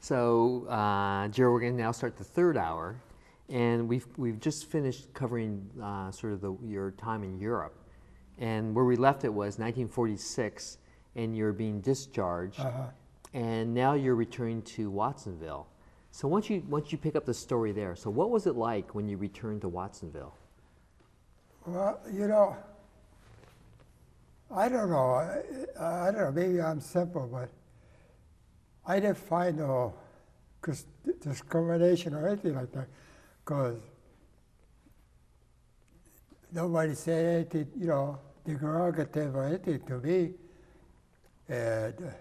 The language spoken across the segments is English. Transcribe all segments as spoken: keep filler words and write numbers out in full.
So, uh, Gerald, we're going to now start the third hour, and we've we've just finished covering uh, sort of the, your time in Europe, and where we left it was nineteen forty-six, and you're being discharged, Uh-huh. and now you're returning to Watsonville. So once you once you pick up the story there, so what was it like when you returned to Watsonville? Well, you know, I don't know. I, I don't know. Maybe I'm simple, but I didn't find no dis- discrimination or anything like that, because nobody said anything, you know, derogative or anything to me. And, uh,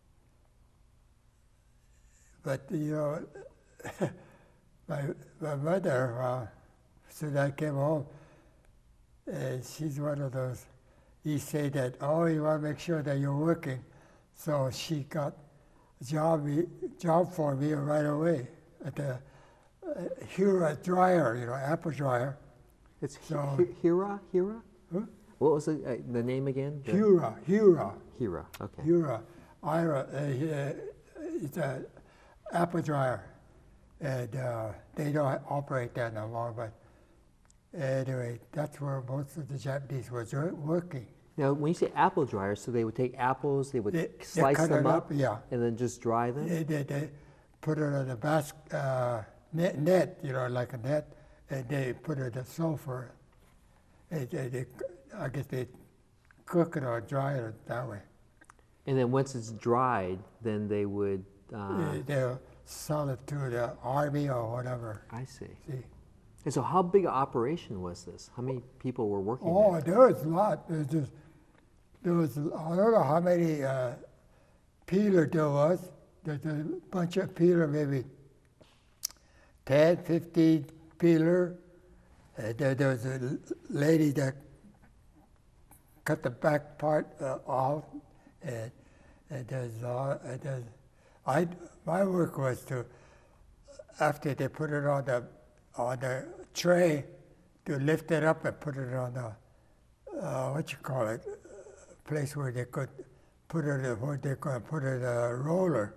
but you know, my my mother, uh, so I came home, and she's one of those. He say that, oh, you want to make sure that you're working, so she got a job me, job for me right away at the uh, Hura dryer, you know, apple dryer. It's So- Hi- Hira, Hira. Huh? What was the, uh, the name again? The- Hura, Hura, Hira. Okay. Hura, Ira. Uh, he- uh, it's a apple dryer, and uh, they don't operate that no more. But anyway, that's where most of the Japanese were jo- working. Now, when you say apple dryer, so they would take apples, they would They- they slice cut them it up, up, yeah. and then just dry them. They, they, they put it on a basket, uh, net, net, you know, like a net, and they put it in sulfur. They, they, they, I guess they cook it or dry it that way. And then once it's dried, then they would. Uh, They, they'll sell it to the army or whatever. I see. See? And so, how big an operation was this? How many people were working Oh, there? there was a lot. There was just, there was, I don't know how many uh, peeler there was. There's a bunch of peeler, maybe ten, fifteen peeler. Uh, there, there was a l- lady that cut the back part uh, off, and, and there's, uh, and there's, I, my work was to, after they put it on the, on the tray, to lift it up and put it on the, uh, what you call it, place where they could put it, uh, where they could put it, a roller.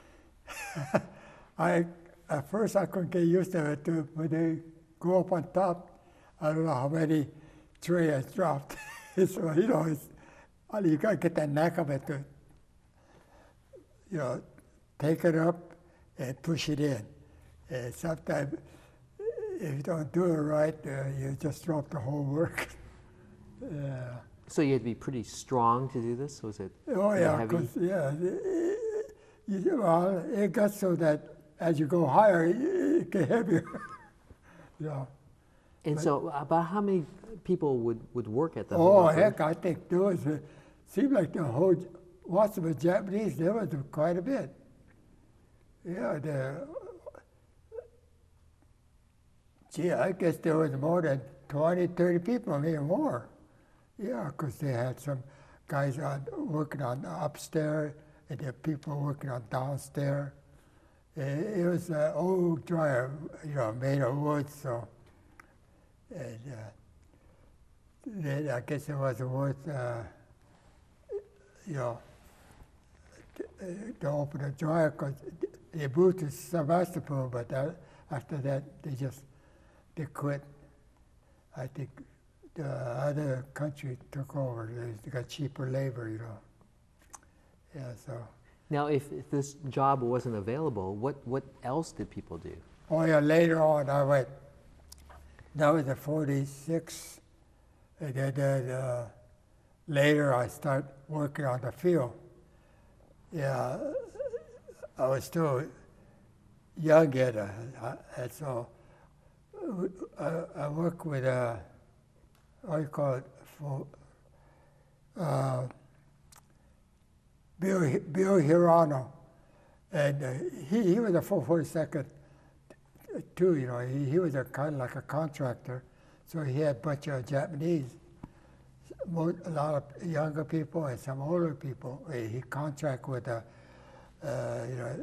I, at first I couldn't get used to it, too, when they go up on top, I don't know how many tray has dropped. So, you know, it's, well, you gotta get the knack of it to, you know, take it up and push it in. And sometimes, if you don't do it right, uh, you just drop the whole work. Yeah. So you had to be pretty strong to do this. Was it? Oh pretty yeah, heavy? because yeah, it, you, well, it got so that as you go higher, it, it get heavier. Yeah. And but- so, about how many people would, would work at the? Oh whole heck, operation? I think there was a, seemed like the whole Watsonville Japanese, there was quite a bit. Yeah, the, gee, I guess there was more than twenty, thirty people, maybe more. Yeah, because they had some guys on, working on upstairs, and there people working on downstairs. It, it was an old dryer, you know, made of wood, so. And uh, then I guess it was worth, uh, you know, to, uh, to open a dryer, because they moved to Sebastopol, but that, after that, they just, they quit. I think the other country took over. They, they got cheaper labor, you know. Yeah, so. Now, if, if this job wasn't available, what, what else did people do? Oh yeah, later on I went, that was in forty-six, and then, then uh, later I started working on the field. Yeah, I was still young yet, uh, uh, and so uh, I, I worked with, uh, what do you call it, for, uh, Bill, Bill Hirano, and uh, he, he was a four forty-second too, you know, he, he was a kind of like a contractor, so he had a bunch of Japanese, mo- a lot of younger people and some older people. He he contract with the, uh, you know,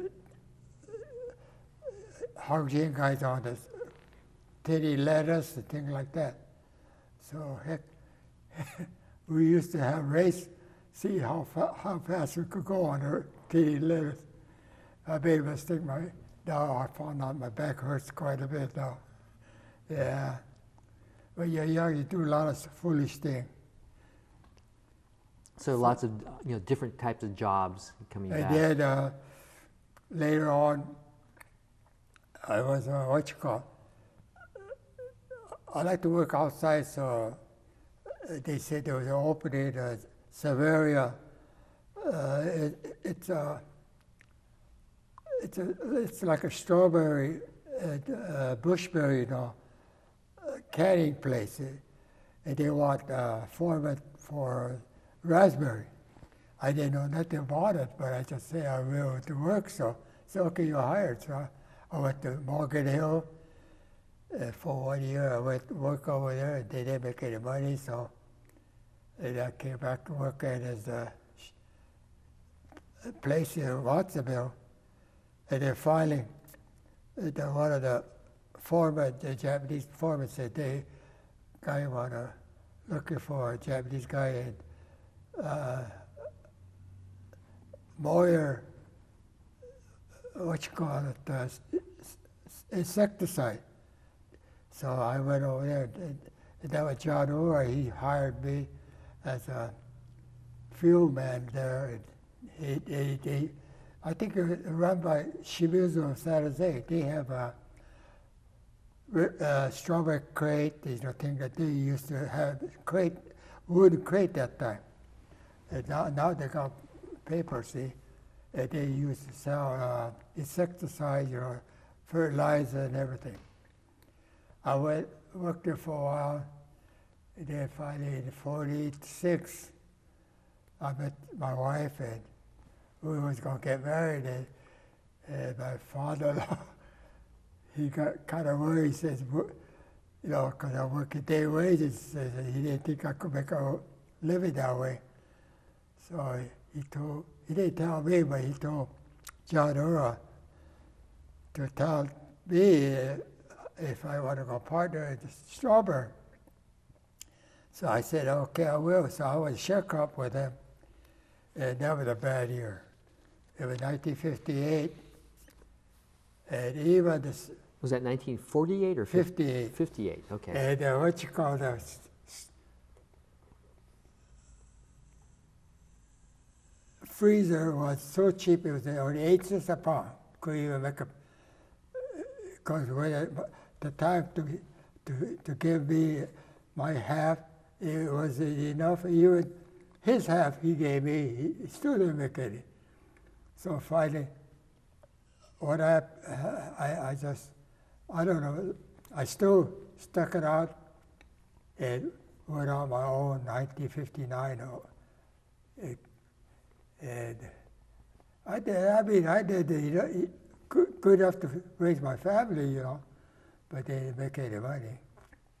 Harjin guys on the titty lettuce and things like that. So heck, we used to have race, see how fa- how fast we could go on the titty lettuce. I made a mistake. My now I found out my back hurts quite a bit now. Yeah. When you're young, you do a lot of foolish things. So lots of you know different types of jobs coming And back. then uh, later on, I was uh, what you call. I like to work outside, so they said there was an opening in Severia. Uh, it, it's a, it's a, it's like a strawberry, uh, uh, bushberry, you know, uh, canning place, and they want uh, foreman for raspberry. I didn't know nothing about it, but I just say I will to work, so so okay, you're hired. So I went to Morgan Hill. Uh, for one year, I went to work over there, and they didn't make any money, so and I came back to work at his uh, place in Watsonville. And then finally, uh, the, one of the foremen, the Japanese foreman said, they guy wanna looking for a Japanese guy in uh, Moyer, what you call it, uh, insecticide. So I went over there, and, and that was John Orr. He hired me as a field man there. And he, he, he, I think it was run by Shimizu of San Jose. They have a, a strawberry crate, these are things that they used to have, crate, wood crate that time. And now, now they got paper, see, and they used to sell uh, insecticides, you know, fertilizer and everything. I went, worked there for a while, and then finally in forty-six, I met my wife, and we was gonna get married, and, and my father-in-law, he got kind of worried. He says, you know, because I work at day wages, and he didn't think I could make a living that way. So he told, he didn't tell me, but he told John Ura to tell me uh, if I want to go partner in Strawberry. So I said, okay, I will. So I was sharecrop with him, and that was a bad year. It was nineteen fifty-eight, and even this. Was that nineteen forty-eight or fifty-eight? fifty-eight, okay. And uh, what you call that? Freezer was so cheap, it was only eight cents a pound. Couldn't even make a, because when it, the time to, to, to give me my half, it was enough. Even his half he gave me, he still didn't make any. So finally, what I, I, I just, I don't know, I still stuck it out and went on my own nineteen fifty-nine. It, and I did, I mean, I did you know, good, good enough to raise my family, you know, but they didn't make any money.